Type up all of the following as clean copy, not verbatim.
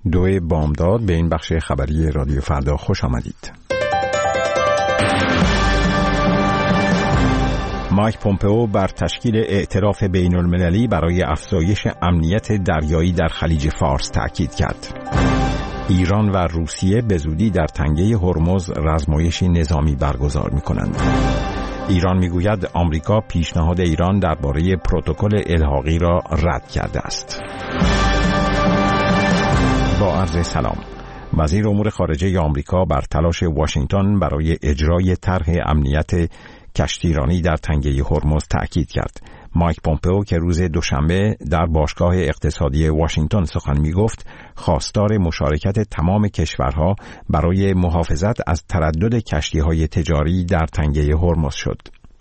2 بامداد به این بخش خبری رادیو فردا خوش آمدید. مایک پومپئو بر تشکیل ائتلاف بین المللی برای افزایش امنیت دریایی در خلیج فارس تأکید کرد. ایران و روسیه به زودی در تنگه هرمز رزمایشی نظامی برگزار می‌کنند. ایران می‌گوید آمریکا پیشنهاد ایران درباره پروتکل الحاقی را رد کرده است. با عرض سلام. وزیر امور خارجه آمریکا بر تلاش واشنگتن برای اجرای طرح امنیت کشتیرانی در تنگه هرمز تأکید کرد. مایک پومپئو که روز دوشنبه در باشگاه اقتصادی واشنگتن سخن می‌گفت، خواستار مشارکت تمام کشورها برای محافظت از تردد کشتی‌های تجاری در تنگه هرمز شد.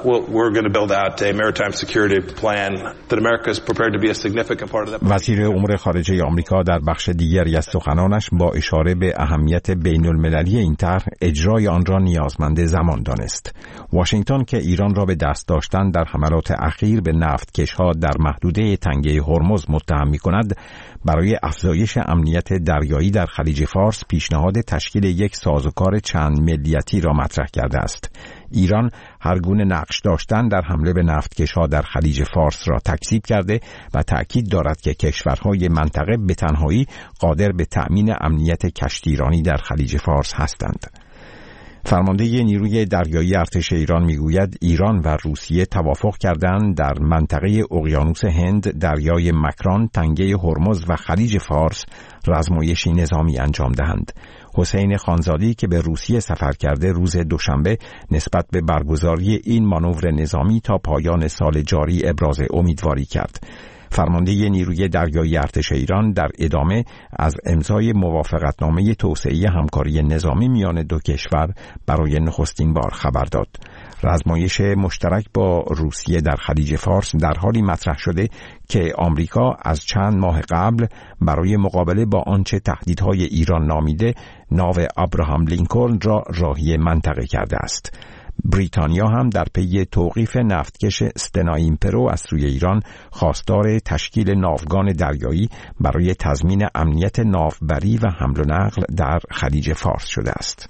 وزیر امور خارجه آمریکا در بخش دیگری از سخنانش با اشاره به اهمیت بین المللی این طرح اجرای آن را نیازمند زمان دانست. واشنگتن که ایران را به دست داشتن در حملات اخیر به نفتکش‌ها در محدوده تنگه هرمز متهم می‌کند، برای افزایش امنیت دریایی در خلیج فارس پیشنهاد تشکیل یک سازوکار چند ملیتی را مطرح کرده است. ایران هر گونه نقش داشتن در حمله به نفتکش‌ها در خلیج فارس را تکذیب کرده و تأکید دارد که کشورهای منطقه به تنهایی قادر به تأمین امنیت کشتیرانی در خلیج فارس هستند. فرمانده نیروی دریایی ارتش ایران میگوید ایران و روسیه توافق کردند در منطقه اقیانوس هند، دریای مکران، تنگه هرمز و خلیج فارس رزمایشی نظامی انجام دهند. حسین خانزادی که به روسیه سفر کرده روز دوشنبه نسبت به برگزاری این مانور نظامی تا پایان سال جاری ابراز امیدواری کرد. فرمانده نیروی دریایی ارتش ایران در ادامه از امضای موافقتنامه توسعه همکاری نظامی میان دو کشور برای نخستین بار خبر داد. رزمایش مشترک با روسیه در خلیج فارس در حالی مطرح شده که آمریکا از چند ماه قبل برای مقابله با آنچه تهدیدهای ایران نامیده ناو ابراهام لینکلن را راهی منطقه کرده است. بریتانیا هم در پی توقیف نفتکش استنا ایمپرو از سوی ایران خواستار تشکیل ناوگان دریایی برای تضمین امنیت ناوبری و حمل و نقل در خلیج فارس شده است.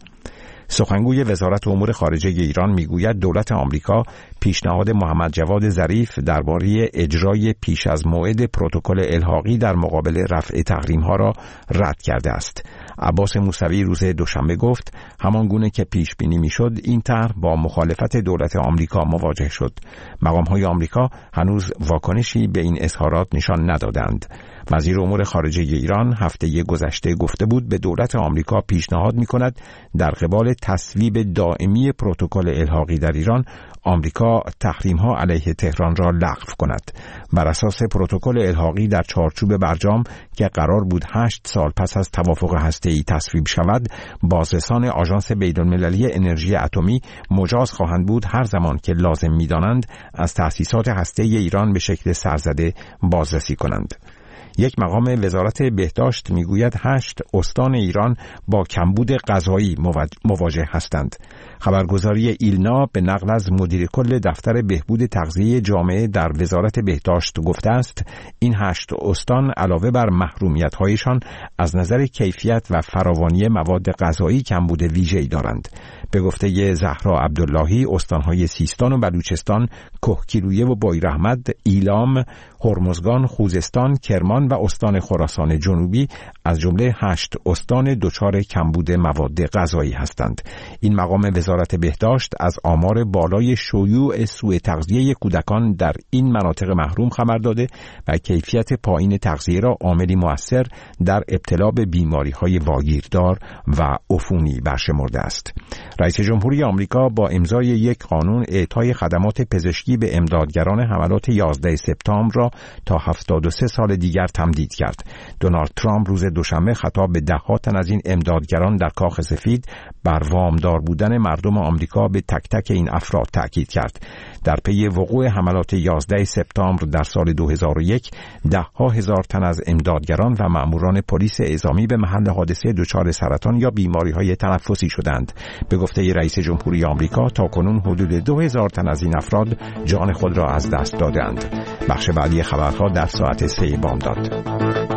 سخنگوی وزارت امور خارجه ایران میگوید دولت آمریکا پیشنهاد محمد جواد ظریف درباره اجرای پیش از موعد پروتکل الحاقی در مقابل رفع تحریم‌ها را رد کرده است. عباس موسوی روز دوشنبه گفت همان گونه که پیش بینی میشد این طرح با مخالفت دولت آمریکا مواجه شد. مقام‌های آمریکا هنوز واکنشی به این اظهارات نشان ندادند. وزیر امور خارجه ایران هفته گذشته گفته بود به دولت آمریکا پیشنهاد می‌کند در قبال تصویب دائمی پروتکل الحاقی در ایران آمریکا تحریم‌ها علیه تهران را لغو کند. بر اساس پروتکل الحاقی در چارچوب برجام که قرار بود 8 سال پس از توافق هسته‌ای تصویب شود، بازرسان آژانس بین‌المللی انرژی اتمی مجاز خواهند بود هر زمان که لازم می‌دانند از تأسیسات هسته‌ای ایران به شکل سرزده بازرسی کنند. یک مقام وزارت بهداشت میگوید 8 استان ایران با کمبود غذایی مواجه هستند. خبرگزاری ایلنا به نقل از مدیر کل دفتر بهبود تغذیه جامعه در وزارت بهداشت گفته است این 8 استان علاوه بر محرومیت‌هایشان از نظر کیفیت و فراوانی مواد غذایی کمبود ویژه‌ای دارند. به گفته زهرا عبداللهی استان‌های سیستان و بلوچستان، کهگیلویه و بویراحمد، ایلام، هرمزگان، خوزستان، کرمان و استان خراسان جنوبی از جمله 8 استان دچار کمبود مواد غذایی هستند. این مقام وزارت بهداشت از آمار بالای شیوع سوء تغذیه کودکان در این مناطق محروم خبر داده و کیفیت پایین تغذیه را عاملی مؤثر در ابتلا به بیماری‌های واگیردار و عفونی برشمرده است. رئیس جمهوری آمریکا با امضای یک قانون اعطای خدمات پزشکی به امدادگران حملات 11 سپتامبر را تا 73 سال دیگر تمدید کرد. دونالد ترامپ روز دوشنبه خطاب به ده‌ها تن از این امدادگران در کاخ سفید بر وامدار بودن مردم آمریکا به تک تک این افراد تاکید کرد. در پی وقوع حملات 11 سپتامبر در سال 2001 ده‌ها هزار تن از امدادگران و مأموران پلیس اعزامی به محل حادثه دچار سرطان یا بیماری‌های تنفسی شدند. به گفته رئیس جمهوری آمریکا تاکنون حدود 2000 تن از این افراد جان خود را از دست دادند. بخش بعدی خبرها در ساعت 3 بامداد.